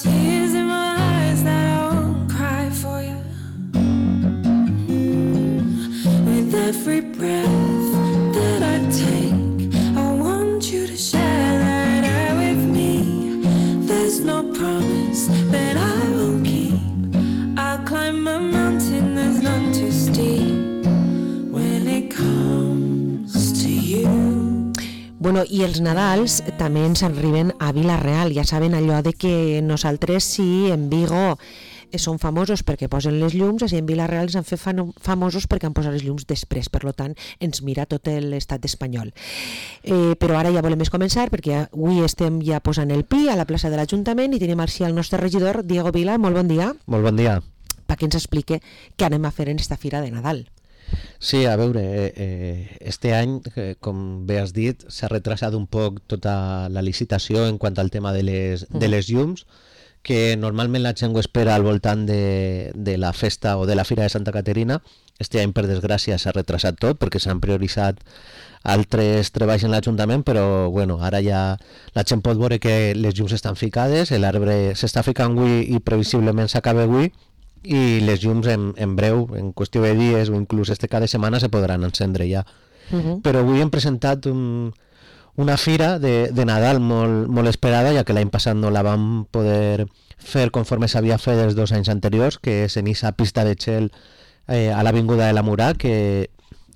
tears in my eyes that I won't cry for you. With every breath that I take, I want you to share that air with me. There's no promise that I will keep. I'll climb a mountain that's none too steep when it comes to you. Bueno, i els Nadals també ens arriben a Vila-real. Ja saben allò de que nosaltres, sí, en Vigo són famosos perquè posen les llums, així en Vila-real ens han fet famosos perquè han posat les llums després, per tant ens mira tot l'estat espanyol. Però ara ja volem començar perquè avui estem ja posant el pi a la plaça de l'Ajuntament i tenim així el nostre regidor, Diego Vila. Molt bon dia. Molt bon dia. Perquè ens explique què anem a fer en esta fira de Nadal. Sí, a veure, este any, com bé has dit, s'ha retrasat un poc tota la licitació en quant al tema de les llums, que normalment la gent ho espera al voltant de la festa o de la Fira de Santa Caterina. Este any, per desgràcia, s'ha retrasat tot perquè s'han prioritzat altres treballs en l'Ajuntament, però bueno, ara ja la gent pot veure que les llums estan ficades, l'arbre s'està ficant avui i previsiblement s'acaba avui, i les llums en breu, en qüestió de dies o inclús este cada setmana se podran encendre ja. Però avui hem presentat una fira de Nadal molt esperada, ja que l'any passat no la vam poder fer conforme s'havia fet els 2 anys anteriors, que és en aquesta pista de gel a l'Avinguda de la Murà, que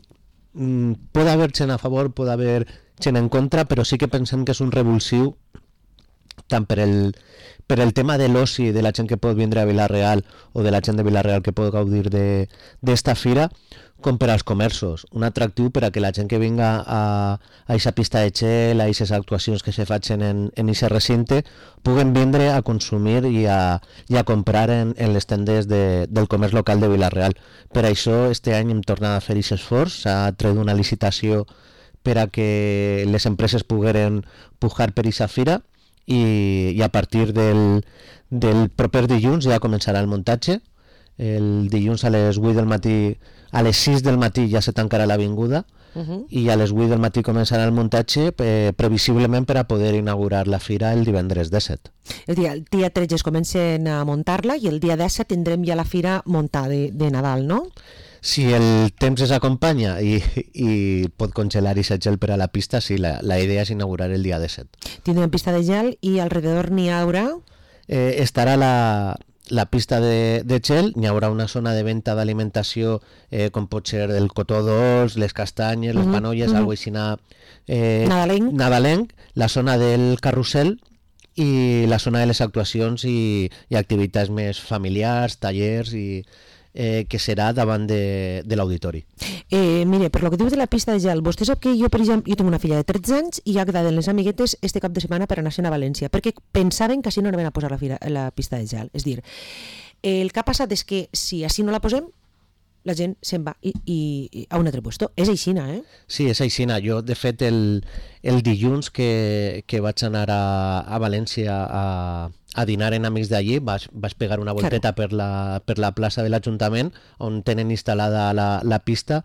pot haver gent a favor, pot haver gent en contra, però sí que pensem que és un revulsiu tant per el tema de l'oci, de la gent que pot vindre a Vila-real o de la gent de Vila-real que pot gaudir d'esta fira, com per als comerços. Un atractiu per a que la gent que vinga a aquesta pista de gel, a aquestes actuacions que se facin en aquest recinte, puguen vindre a consumir i a comprar en les tendes del comerç local de Vila-real. Per això, este any hem tornat a fer aquest esforç, s'ha tret una licitació per a que les empreses pogueren pujar per aquesta fira, i a partir del proper dilluns ja començarà el muntatge. El dilluns a les 8 del matí, a les 6 del matí ja se tancarà l'avinguda i a les 8 del matí començarà el muntatge previsiblement per a poder inaugurar la fira el divendres 17. El dia 13 es comencen a muntar-la i el dia 17 tindrem ja la fira muntada de Nadal, no? Si el temps ens acompanya i pot congelar i ser gel per a la pista, sí, la idea és inaugurar el dia 17. Tindrem pista de gel i alrededor n'hi haurà? Estarà la pista de gel, n'hi haurà una zona de venda d'alimentació com pot ser el cotó dolç, les castanyes, les panolles, algo així nadalenc, la zona del carrusel i la zona de les actuacions i activitats més familiars, tallers i que serà davant de l'auditori. Mire, per lo que dius de la pista de gel, vostè sap que jo, per exemple, jo tinc una filla de 13 anys i ja ha quedat en les amiguetes este cap de setmana per anar a València, perquè pensaven que així no anaven a posar la pista de gel. És dir, el que ha passat és que si així no la posem, la gent se'n va a un altre puesto. És aixina, eh? Sí, és aixina. Jo, de fet, el dilluns que vaig anar a València a dinar en amics d'allí, vaig pegar una volteta per la plaça de l'Ajuntament, on tenen instal·lada la pista,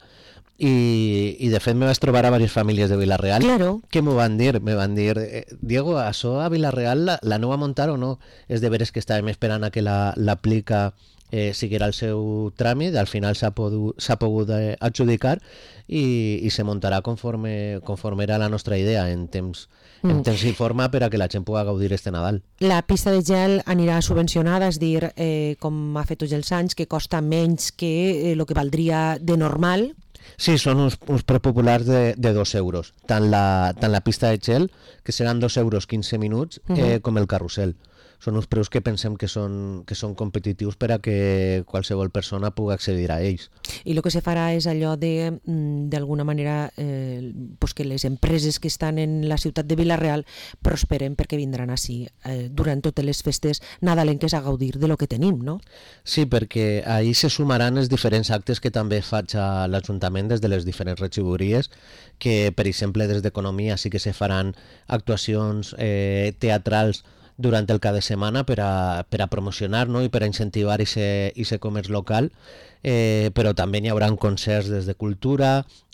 i de fet me vaig trobar a diverses famílies de Vila-real. Claro. Que m'ho van dir? Me van dir, Diego, això a Vila-real la aneu a muntar o no? És de veres que estàvem esperant a que l'aplica siguera el seu tràmit, al final s'ha pogut adjudicar i se muntarà conforme era la nostra idea, en temps i forma, per a que la gent pugui gaudir este Nadal. La pista de gel anirà subvencionada, és dir, com ha fet tots els anys, que costa menys que el que valdria de normal? Sí, són uns prepopulars de 2 euros, tant la pista de gel, que seran 2 euros 15 minuts, com el carrusel. Són uns preus que pensem que són competitius per a que qualsevol persona pugui accedir a ells. I el que se farà és allò d'alguna manera que les empreses que estan en la ciutat de Vila-real prosperen perquè vindran així durant totes les festes nadalenques a gaudir de lo que tenim, no? Sí, perquè ahir se sumaran els diferents actes que també faig a l'Ajuntament des de les diferents regidories, que per exemple des d'Economia sí que se faran actuacions teatrals durant el cada setmana per a promocionar, no? I per a incentivar aquest comerç local, però també hi haurà concerts des de cultura,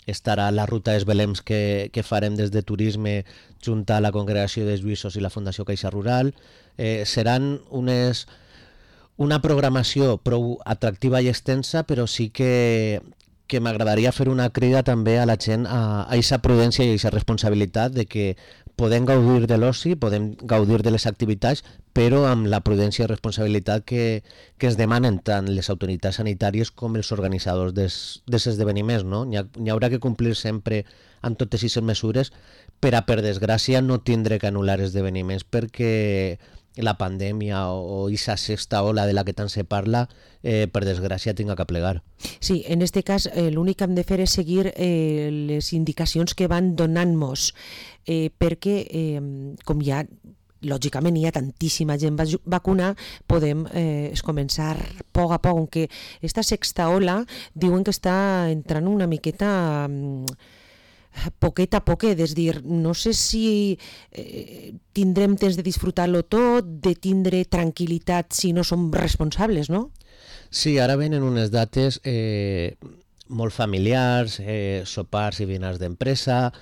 estarà la ruta dels Belems que farem des de Turisme junt a la Congregació dels Lluïssos i la Fundació Caixa Rural. Seran una programació prou atractiva i extensa, però sí que m'agradaria fer una crida també a la gent a aquesta prudència i a aquesta responsabilitat de que podem gaudir de l'oci, podem gaudir de les activitats, però amb la prudència i responsabilitat que es demanen tant les autoritats sanitàries com els organitzadors dels esdeveniments, no? N'hi haurà que complir sempre amb totes aquestes mesures per a, per desgràcia, no tindre que anul·lar esdeveniments perquè la pandèmia o aquesta sexta ola de la que tant se parla, per desgràcia, tinga que plegar. Sí, en aquest cas l'únic que hem de fer és seguir les indicacions que van donant-nos, perquè com ja lògicament hi ha tantíssima gent vacuna, podem començar a poc a poc, aunque esta sexta ola diuen que està entrant una miqueta poquet a poquet, és dir, no sé si tindrem temps de disfrutar-lo tot, de tindre tranquil·litat si no som responsables, no? Sí, ara venen unes dates molt familiars, sopars i dinars d'empresa,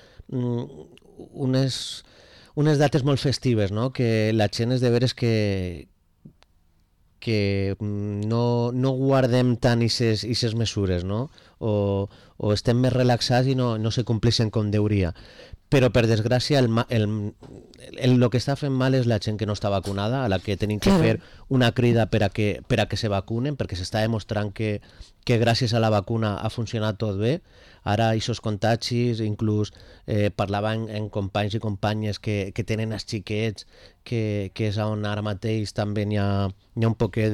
unes dates molt festives, no? Que la gent és de veres que no guardem tant aquestes mesures, no? O estem més relaxats i no se compleixen com deuria. Però, per desgràcia, el que està fent mal és la gent que no està vacunada, a la que tenim que fer una crida per a que se vacunen, perquè s'està demostrant que gràcies a la vacuna ha funcionat tot bé. Ara, aquests contagis, inclús parlava amb companys i companyes que tenen els xiquets, que és on ara mateix també hi ha un poquet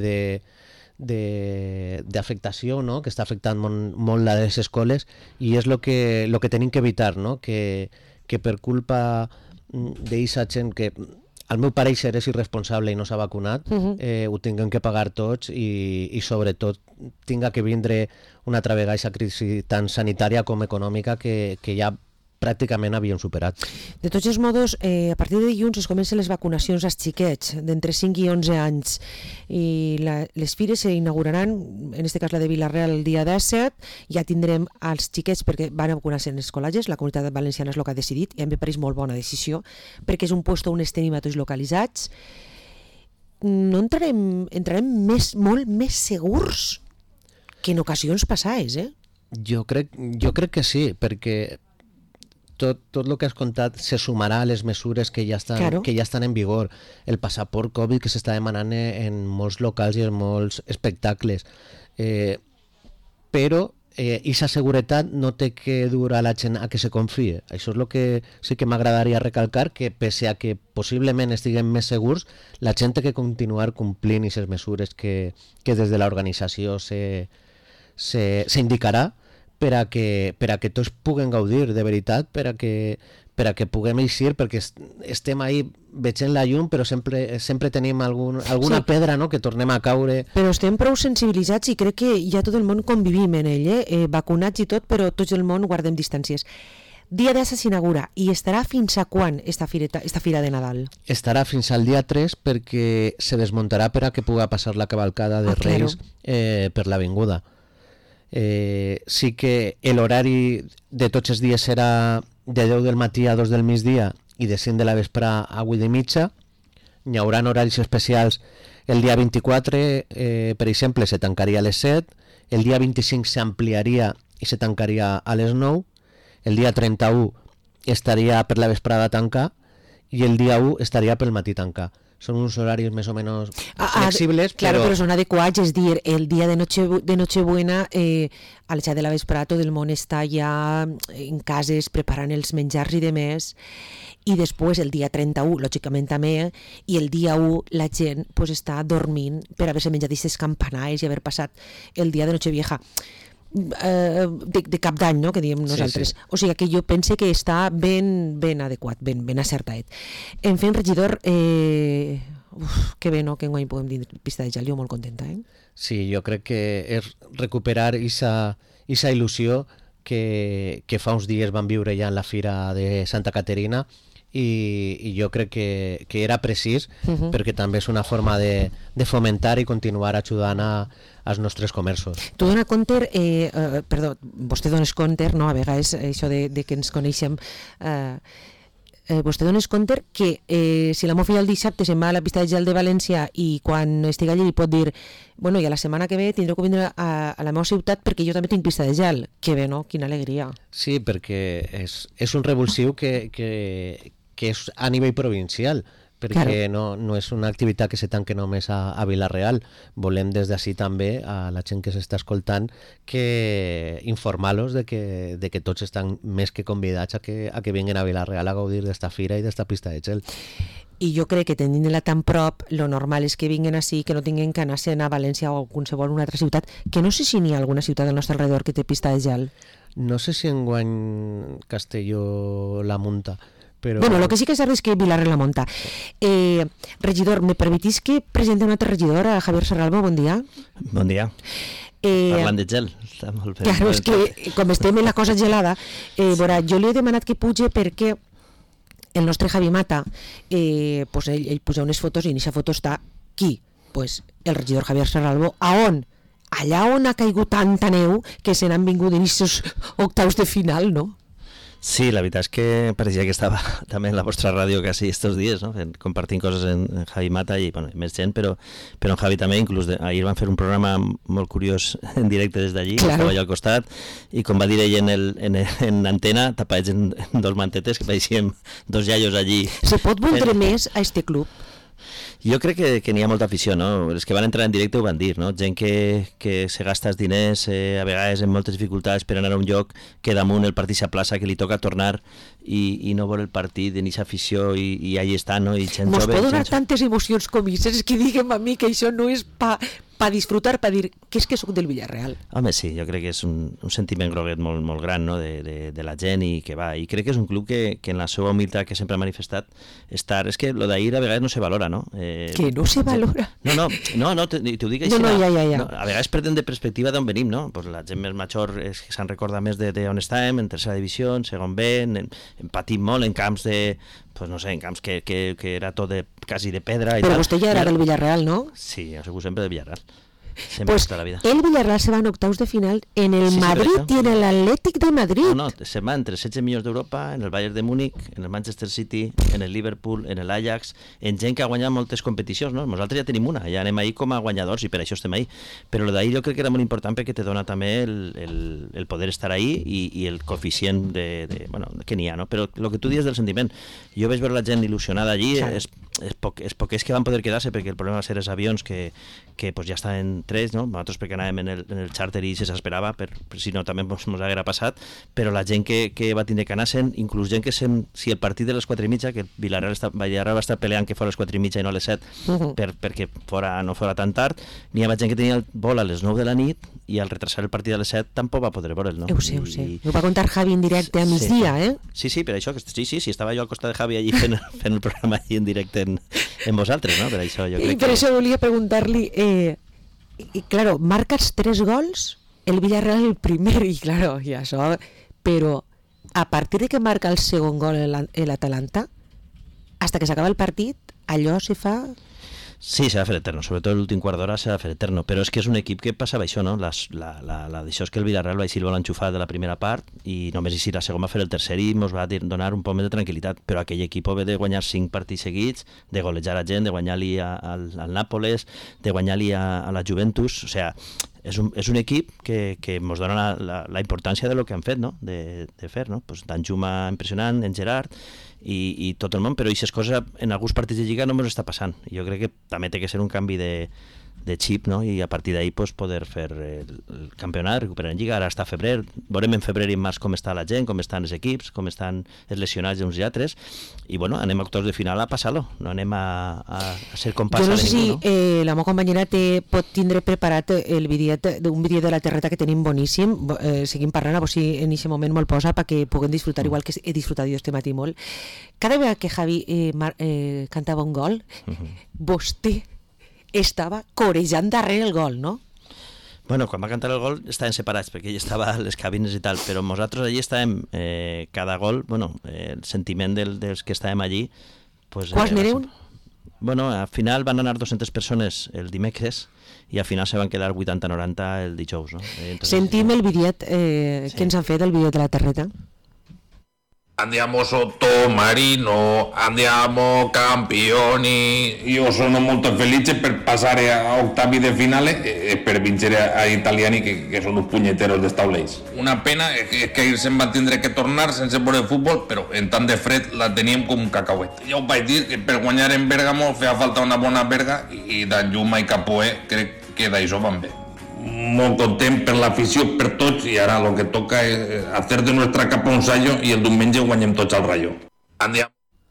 d'afectació, no? Que està afectant molt a les escoles, i és el que tenim que evitar, no? Que per culpa d'aquesta gent que al meu pareixer és irresponsable i no s'ha vacunat, ho tinguem que pagar tots i sobretot tinga que vindre una altra vegada aquesta crisi tant sanitària com econòmica que ja pràcticament havíem superat. De tots els modos, a partir de dilluns es comencen les vacunacions als xiquets d'entre 5 i 11 anys i les fires s'inauguraran, en aquest cas la de Vila-real, el dia 17. Ja tindrem els xiquets perquè van a vacunar-se en els col·legis, la Comunitat Valenciana és el que ha decidit i em pareix molt bona decisió perquè és un lloc on estem tots localitzats. No entrarem molt més segurs que en ocasions passades, Jo crec que sí, perquè tot el que has contat se sumarà a les mesures que ja estan en vigor. El passaport Covid que s'està demanant en molts locals i en molts espectacles. Però aquesta seguretat no té que dur a la gent a que se confie. Això és el que sí que m'agradaria recalcar, que pese a que possiblement estiguem més segurs, la gent té que continuar complint aquestes mesures que des de l'organització s'indicarà per a que tots puguen gaudir de veritat, per a que puguem eixir, perquè estem ahí veient la llum, però sempre tenim alguna pedra, no?, que tornem a caure. Però estem prou sensibilitzats i crec que ja tot el món convivim en ell, vacunats i tot, però tots el món guardem distàncies. Dia 10 s'inaugura i estarà fins a quan esta fira de Nadal? Estarà fins al dia 3 perquè se desmuntarà per a que pugui passar la cavalcada de Reis per l'avinguda. Sí que l'horari de tots els dies serà de 10 del matí a 2 del migdia i de 5 de la vespre a 8 i mitja. Hi haurà horaris especials. El dia 24, per exemple, se tancaria a les 7, el dia 25 s'ampliaria i se tancaria a les 9, el dia 31 estaria per la vesprada a tancar i el dia 1 estaria pel matí a tancar. Són uns horaris més o menys flexibles, claro, però són adequats, és dir, el dia de Nochebuena a les 7 de la vesprada tot el món està ja en cases preparant els menjars i demés, i després el dia 31 lògicament també, i el dia 1 la gent està dormint per haver-se menjat aquestes campanades i haver passat el dia de Nochevieja de cap d'any, no?, que diem nosaltres. Sí. O sigui que jo pense que està ben adequat, ben acertat. En fi, regidor, que bé, no?, que enguany podem dir pista de gel, jo molt contenta, Sí, jo crec que és recuperar aquesta il·lusió que fa uns dies vam viure ja en la Fira de Santa Caterina i jo crec que era precís perquè també és una forma de fomentar i continuar ajudant als nostres comerços. Tu dona compte, perdó, vostè dones compte, no? A vegades això de que ens coneixem, vostè dones compte que si la meva filla el dissabte se'n va a la pista de gel de València i quan estigui allà li pot dir bueno, i a la setmana que ve tindré que vindre a la meva ciutat perquè jo també tinc pista de gel. Que bé, no? Quina alegria. Sí, perquè és un revulsiu que és a nivell provincial, perquè no és una activitat que se tanque només a Vila-real. Volem des d'ací també a la gent que s'està escoltant que informar-los de que tots estan més que convidats a que vinguin a Vila-real a gaudir d'esta fira i d'esta pista de gel. I jo crec que tenint-la tan prop, lo normal és que vinguin així, que no tinguin que anar-se'n a València o a qualsevol una altra ciutat, que no sé si n'hi ha alguna ciutat al nostre alrededor que té pista de gel. No sé si enguany Castelló la munta, però... Bueno, lo que sí que és que Vila-real la munta. Regidor, me permetís que presente un altre regidor, a Javier Serralbo, bon dia. Bon dia. Parlant de gel, està molt bé. Claro, és que com estem en la cosa gelada, veurà, jo li he demanat que puge perquè el nostre Javi Mata, pues ell posa unes fotos i en aquesta foto està qui? Pues el regidor Javier Serralbo. A on? Allà on ha caigut tanta neu que se n'han vingut en aquests octaus de final, no? Sí, la veritat és que pareixia que estava també en la vostra ràdio quasi estos dies, no? Compartint coses en Javi Mata i bueno, més gent, però en Javi també, inclús ahir van fer un programa molt curiós en directe des d'allí, estava allà al costat, i com va dir ell en antena, tapats en dos mantetes, que pareixien dos iaios allí. Se pot voldre més a este club? Jo crec que n'hi ha molta afició, no? Els que van entrar en directe ho van dir, no? Gent que se gasta els diners a vegades en moltes dificultats per anar a un lloc que damunt el partit s'aplaça, que li toca tornar i no vol el partit, en aquesta afició i allà està, no? I gent Mos jove, pot donar tantes emocions com aquestes que diguem a mi que això no és pa disfrutar, pa dir que és que soc del Villarreal. Home, sí, jo crec que és un sentiment groguet molt gran, no? de la gent i que va, i crec que és un club que en la seva humilitat que sempre ha manifestat estar, és que lo d'ahir a vegades no se valora, no? Que no se valora? No, t'ho dic així. Ja. No, a vegades perden de perspectiva d'on venim, no? Pues la gent més major se'n recorda més d'on estàvem, en tercera divisió, en segon B, hem patit molt en camps de... Pues no sé, en camps que era tot quasi de pedra. Però vostè ja era del Villarreal, no? Sí, jo soc sempre del Villarreal. Sempre pues tota la vida. El Villarreal se va en octaus de final en el Madrid i en el Atlètic de Madrid. No, se va entre 16 milions d'Europa, en el Bayern de Múnich, en el Manchester City, en el Liverpool, en l'Ajax, en gent que ha guanyat moltes competicions, no? Nosaltres ja tenim una, ja anem ahir com a guanyadors i per això estem ahir. Però el d'ahir jo crec que era molt important perquè te dona també el poder estar ahir i el coeficient bueno, que n'hi ha, no? Però el que tu dius del sentiment, jo veig veure la gent il·lusionada allí, és poquets que van poder quedar-se perquè el problema va ser els avions que pues, ja estaven 3, no? Nosaltres perquè anàvem en el charter i s'esperava, per si no també ens haguera passat, però la gent que va tindre que anar-se'n, inclús gent que si el partit de les 4:30, que Villarreal va estar peleant que fos a les 4:30 i no a les 7, perquè no fora tan tard, n'hi havia gent que tenia el vol a les 9 de la nit i al retrasar el partit a les 7 tampoc va poder veure'l, no? Ho sé. Ho va contar Javi en directe a migdia, eh? Sí, per això, sí, estava jo al costat de Javi allí fent el programa allí en directe en vosaltres, no? Per això jo crec I per això volia preguntar-li... I claro, marcas 3 gols, el Villarreal el primer, i claro, i això, però a partir de que marca el segon gol l'Atalanta, hasta que s'acaba el partit, allò se fa... Sí, s'ha de fer eterno, sobretot l'últim quart d'hora s'ha de fer eterno, però és que és un equip que passava això, no? Això és que el Villarreal va eixir el vol enxufat de la primera part i només eixir la segona a fer el tercer i ens va donar un poc més de tranquil·litat, però aquell equip ve de guanyar 5 partits seguits, de golejar a gent, de guanyar-li al Nàpoles, de guanyar-li a la Juventus, o sigui, és un equip que ens dona la importància de lo que han fet, no? De fer, no? Pues Danjuma impressionant, en Gerard i tot el món, però aquestes coses en alguns partits de Lliga no ens està passant. Jo crec que també té que ser un canvi de xip, no? I a partir d'ahir pues, poder fer el campionat, recuperar en Lliga. Ara està a febrer, veurem en febrer i en març com està la gent, com estan els equips, com estan els lesionats uns i altres, i bueno, anem a octaus de final a passar-lo, no anem a ser compàs. Jo no sé si la meva companyera pot tindre preparat un vídeo de la terreta que tenim boníssim, seguim parlant, a si en aquest moment me'l posa perquè puguem disfrutar, igual que he disfrutat jo este matí molt. Cada vegada que Javi cantava un gol, vostè estava corejant darrere el gol, no? Bueno, quan va cantar el gol estaven separats perquè ell estava a les cabines i tal, però nosaltres allí estàvem, cada gol, bueno, el sentiment dels que estàvem allí... Pues, Quants n'éreu? Bueno, al final van anar 200 persones el dimecres i al final se van quedar 80-90 el dijous, no? Entonces, sentim el bitllet que ens han fet, el bitllet de la terreta. Andiamo sotto Marino, andiamo campioni. Io sono molto felice per passare a ottavi de finale e per vincere a italiani que són uns punyeteros d'estaulers. Una pena és que ahir se'n van tindre que tornar sense veure futbol, però en tant de fred la teníem com un cacauet. Jo vaig dir que per guanyar en Bèrgamo feia falta una bona berga i d'Anjuma i Capoe crec que d'això van bé. Molt content per l'afició, per tots, i ara el que toca és hacer de nuestra capa un sallo i el diumenge guanyem tots al Rayo. Andiamo.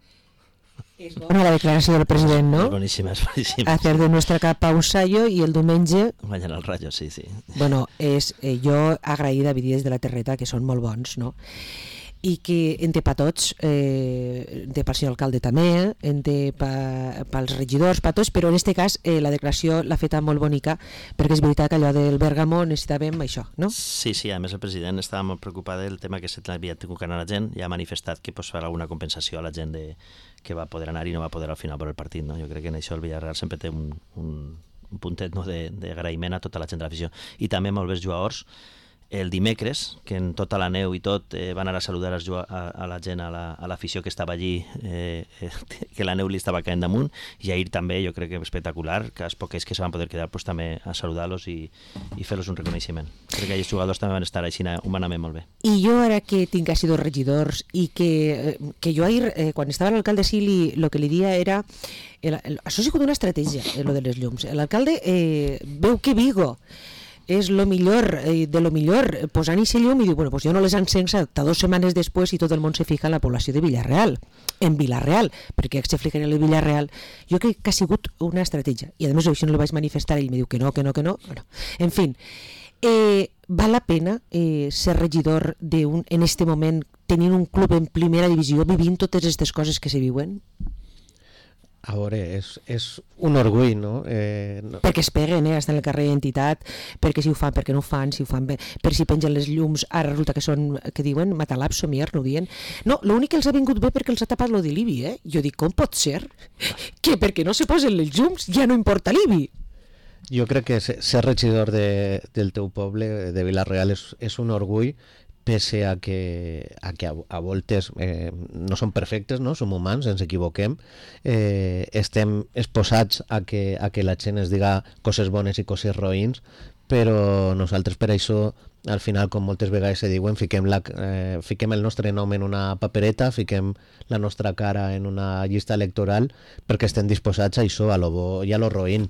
És bona la declaració del president, no? Boníssima, és boníssima. Hacer de nuestra capa un sallo i el diumenge... Guanyen el Rayo, sí, sí. Bueno, jo agraïda a vídeos de la terreta, que són molt bons, no? I que en té per tots, en té pel senyor alcalde també, en té pels regidors, per tots, però en aquest cas la declaració l'ha feta molt bonica, perquè és veritat que allò del Bèrgamo necessitàvem això, no? Sí, a més el president estava molt preocupat del tema que se l'havia tingut a la gent i ha manifestat que farà alguna compensació a la gent que va poder anar i no va poder al final per el partit, no? Jo crec que en això el Villarreal sempre té un puntet, no, d'agraïment a tota la gent de l'afició. I també molt bé els jugadors, el dimecres, que en tota la neu i tot van anar a saludar a la gent, a l'afició que estava allí, que la neu li estava caent damunt, i ahir també jo crec que espectacular, que els poquets que se van poder quedar pues, també a saludar-los i fer-los un reconeixement. Crec que aquells jugadors també van estar així humanament molt bé. I jo ara que tinc així dos regidors i que jo ahir, quan estava l'alcalde sí, el que li dia era... això ha sigut una estratègia, lo de les llums. L'alcalde veu que Vigo és lo millor de lo millor, posant ixe llum i diu, bueno, pues jo no les encenc hasta 2 setmanes després i tot el món se fica en la població de Villarreal, en Villarreal, perquè se fiquen en el Villarreal. Jo crec que ha sigut una estratègia, i a més això no li vaig manifestar, ell me diu que no. Bueno, en fin, val la pena ser regidor en este moment, tenint un club en primera divisió, vivint totes aquestes coses que se viuen? A veure, és un orgull, no? No. Perquè es peguen, estan al carrer d'entitat, perquè si ho fan, perquè no ho fan, si ho fan bé, per si pengen les llums, ara resulta que diuen matalab, somier, no ho diuen. No, l'únic que els ha vingut bé perquè els ha tapat lo de l'IBI, Jo dic, com pot ser que perquè no se posen les llums ja no importa l'IBI? Jo crec que ser regidor del teu poble, de Vila-real, és un orgull, pese a que a voltes no som perfectes, no? Som humans, ens equivoquem, estem exposats a que la gent es diga coses bones i coses roïns, però nosaltres per això, al final, com moltes vegades se diuen, fiquem el nostre nom en una papereta, fiquem la nostra cara en una llista electoral, perquè estem disposats a això, a lo bo i a lo roïn.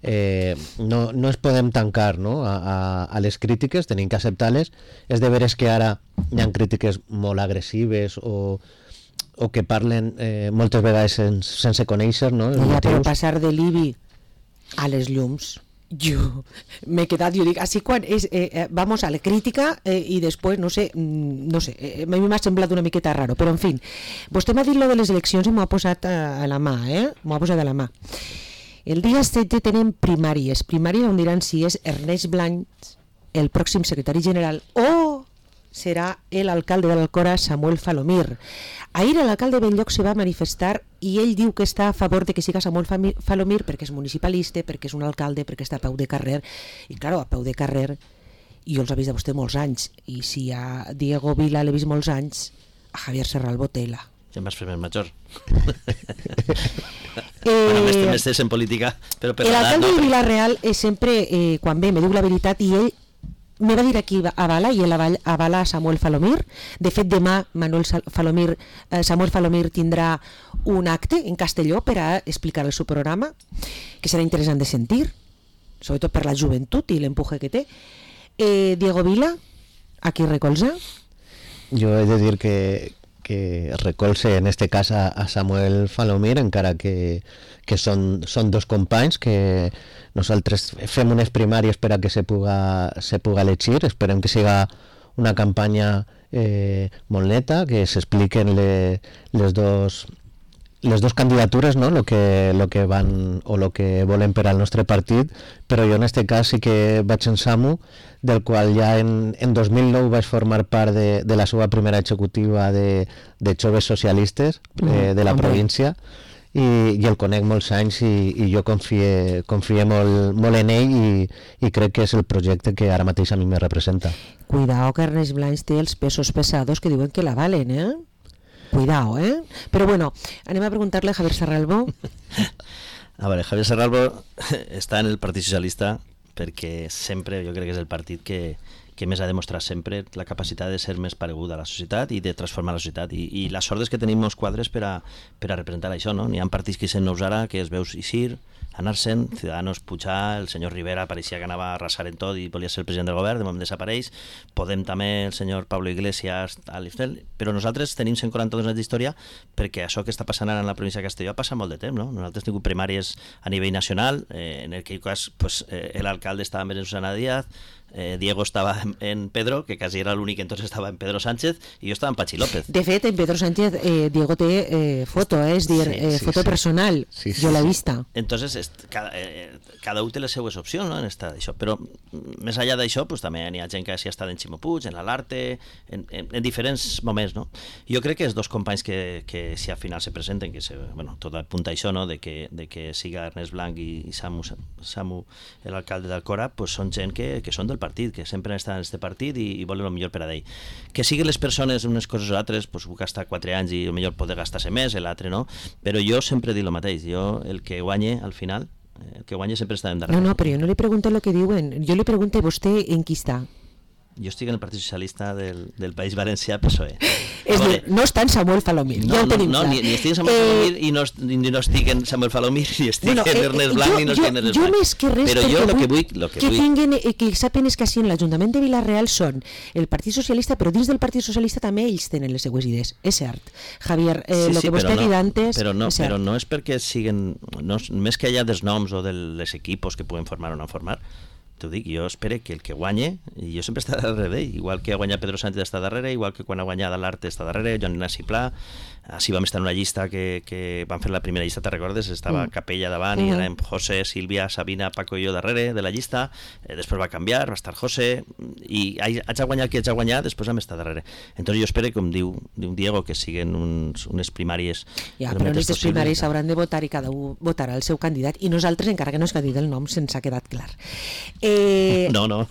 No es podem tancar, no? a les crítiques, tenim que acceptar-les. És de veres que ara hi ha crítiques molt agressives o que parlen moltes vegades sense conèixer, no? Però passar de l'IBI a les llums, jo m'he quedat, jo dic, així quan vamos a la crítica i després, no sé, a mi m'ha semblat una miqueta raro, però en fi, vostè m'ha dit lo de les eleccions i m'ho ha posat a la mà, m'ho ha posat a la mà. El dia 7 tenim primàries on diran si és Ernest Blanch el pròxim secretari general o serà l'alcalde de l'Alcora, Samuel Falomir. Ahir l'alcalde de Benlloc se va manifestar i ell diu que està a favor de que siga Samuel Falomir perquè és municipalista, perquè és un alcalde, perquè està a peu de carrer. I clar, a peu de carrer jo els he vist a vostè molts anys, i si a Diego Vila l'he vist molts anys, a Javier Serral Botella. Ja em vas fer més major. Més en política, però per l'alcalde de Vila-real sempre, quan ve, me diu la veritat, i ell me va dir aquí avala, i ell avala Samuel Falomir. De fet, demà Samuel Falomir tindrà un acte en Castelló per a explicar el seu programa, que serà interessant de sentir, sobretot per la joventut i l'empuje que té. Diego Vila, a qui recolza? Jo he de dir que recolze en este cas a Samuel Falomir, encara que són dos companys, que nosaltres fem unes primàries per a que se puga elegir. Esperem que siga una campanya molt neta, que s'expliquen les les dues candidatures, no? Lo que van o lo que volen per al nostre partit, però jo en este cas sí que vaig en Samu, del qual ja en 2009 vaig formar part de la seva primera executiva de joves socialistes de la província, i el conec molts anys i jo confie molt en ell i crec que és el projecte que ara mateix a mi me representa. Cuidao que Ernest Blanch té els pesos pesados que diuen que la valen, ¿eh? Cuidao, ¿eh? Pero bueno, anem a preguntarle a Javier Serralbo. A veure, Javier Serralbo està en el Partit Socialista perquè sempre jo crec que és el partit que més ha demostrat sempre la capacitat de ser més pareguda a la societat i de transformar la societat. I la sort és que tenim uns quadres per a representar això, no? N'hi ha partits que sent nous ara, que es veus Isir, anar-se'n, Ciudadanos pujar, el senyor Rivera pareixia que anava a arrasar en tot i volia ser el president del govern, de moment desapareix, Podem també, el senyor Pablo Iglesias, però nosaltres tenim 142 anys d'història perquè això que està passant ara en la província de Castelló ha passat molt de temps, no? Nosaltres tenim primàries a nivell nacional, en aquell cas pues, l'alcalde estava més en Susana Díaz, Diego estava en Pedro, que quasi era l'únic, entonces estava en Pedro Sánchez, i jo estava en Pachi López. De fet, en Pedro Sánchez, Diego té foto, és dir, foto personal, jo l'he vista. Entonces, cada un té les seues opcions, no?, en això. Però més enllà d'això, pues, també hi ha gent que s'hi ha estat en Ximo Puig, en l'Alarte, en diferents moments, no? Jo crec que els dos companys que si al final se presenten, que bueno, tot apunta a això, no?, de que siga Ernest Blanch i Samu l'alcalde d'Alcora, pues són gent que són del partit, que sempre han estat en aquest partit i volen el millor per a ell. Que siguin les persones unes coses o altres, pues, puc gastar 4 anys i potser poder gastar-se més, l'altre no, però jo sempre dic el mateix, jo el que guanye al final, el que guanye sempre està en darrere. No, però jo no li pregunto el que diuen, jo li pregunto a vostè en qui està. Jo estic en el Partit Socialista del País Valencià, PSOE. És dir, no està en Samuel Falomir, ja ho tenim clar. Ni estic en Samuel Falomir i no estic en Samuel Falomir, ni estic en Ernest Blanch i no estic en Ernest Blanch. Jo més que res, però jo el que vull... que saben és que així en l'Ajuntament de Vila-real són el Partit Socialista, però dins del Partit Socialista també ells tenen les seues idees, és cert. Javier, el que vostè ha dit antes però és cert. Però no és perquè siguen... Més que hi ha dels noms o dels equipos que puguen formar o no formar, t'ho dic, jo espero que el que guanye, i jo sempre està darrere d'ell, igual que ha guanyat Pedro Sánchez està darrere, igual que quan ha guanyat l'Arte està darrere, Joan Ignasi Pla, així vam estar en una llista que van fer la primera llista, te recordes? Estava Capella davant i érem José, Sílvia, Sabina, Paco i jo darrere de la llista, després va canviar, va estar José, i haig de guanyar qui haig de guanyar, després vam estar darrere. Entonces jo espero, com diu Diego, que siguen unes primàries... Ja, però en aquestes primàries hauran de votar i cada un votarà el seu candidat, i nosaltres, encara que no es dit el nom, se'ns ha quedat clar. No.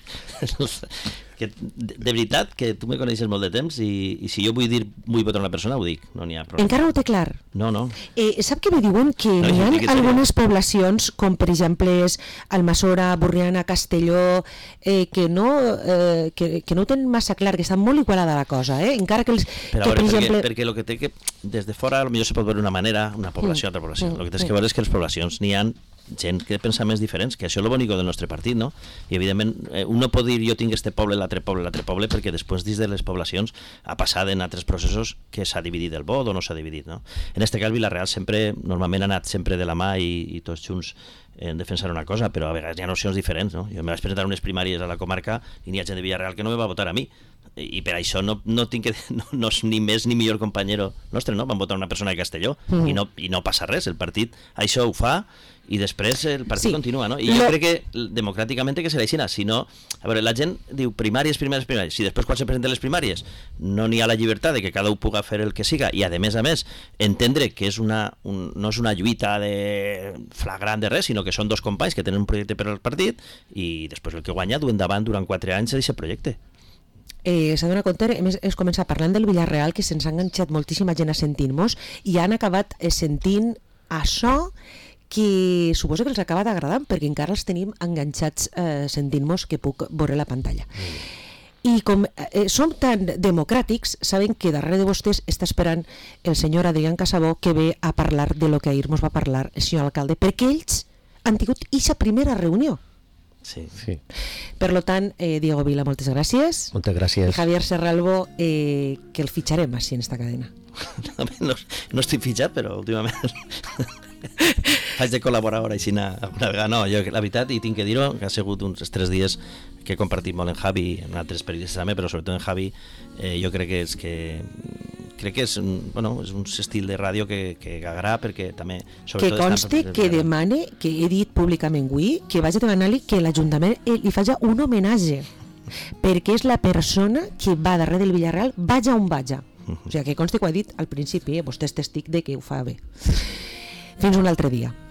Que de veritat que tu me coneixes molt de temps i si jo vull votar una persona ho dic, no n'hi ha problema. Encara no ho té clar? No. Sap que me diuen que n'hi ha algunes poblacions, com per exemple Almassora, Borriana, Castelló, que no ho tenen massa clar, que estan molt igualada la cosa, encara que els... Però a veure, perquè el que té que des de fora potser se pot veure una manera, una població, altra població. El que tens que veure és que les poblacions n'hi ha gent que pensa més diferents, que això és el bonic del nostre partit, no? I evidentment un no pot dir jo tinc este poble, l'altre poble, perquè després dins de les poblacions ha passat en altres processos que s'ha dividit el vot o no s'ha dividit, no? En este cas Vila-real normalment ha anat sempre de la mà i tots junts en defensar una cosa, però a vegades hi ha nocions diferents, no? Jo me vaig presentar unes primàries a la comarca i n'hi ha gent de Vila-real que no me va votar a mi, i per això no és ni més ni millor companyero nostre, no? Van votar una persona de Castelló i no passa res, el partit això ho fa i després el partit continua, no? I jo crec que democràticament que serà així, si no, a veure, la gent diu primàries, si després quan se presenten les primàries no n'hi ha la llibertat de que cada un puga fer el que siga i a més entendre que no és una lluita flagrant de res, sinó que són dos companys que tenen un projecte per al partit i després el que guanya du endavant durant 4 anys d'aquest projecte. S'ha donat compte, és començar parlant del Villarreal, que se'ns ha enganxat moltíssima gent a sentint-nos i han acabat sentint això que suposo que els acaba d'agradar perquè encara els tenim enganxats sentint-nos que puc veure la pantalla. I com som tan democràtics, saben que darrere de vostès està esperant el senyor Adrián Casabó, que ve a parlar de lo que ahir mos va parlar el senyor alcalde, perquè ells han tingut aquesta primera reunió. Sí. Per lo tant, Diego Vila, moltes gràcies. Moltes gràcies. I Javier Serralbo, que el fitxarem així en esta cadena. No estic fitxat, però últimament faig de col·laborador així alguna vegada. No, jo la veritat, i tinc que dir-ho, que ha sigut uns 3 dies que he compartit molt en Javi, en altres periodistes també, però sobretot en Javi, jo crec que és que crec que és un estil de ràdio que agrada perquè també... Que conste que demane, que he dit públicament avui, que vaig a demanar-li que l'Ajuntament li faci un homenatge, perquè és la persona que va darrere del Villarreal, vaja on vaja. O sigui, que conste que ho ha dit al principi, vostè és testic de que ho fa bé. Fins un altre dia.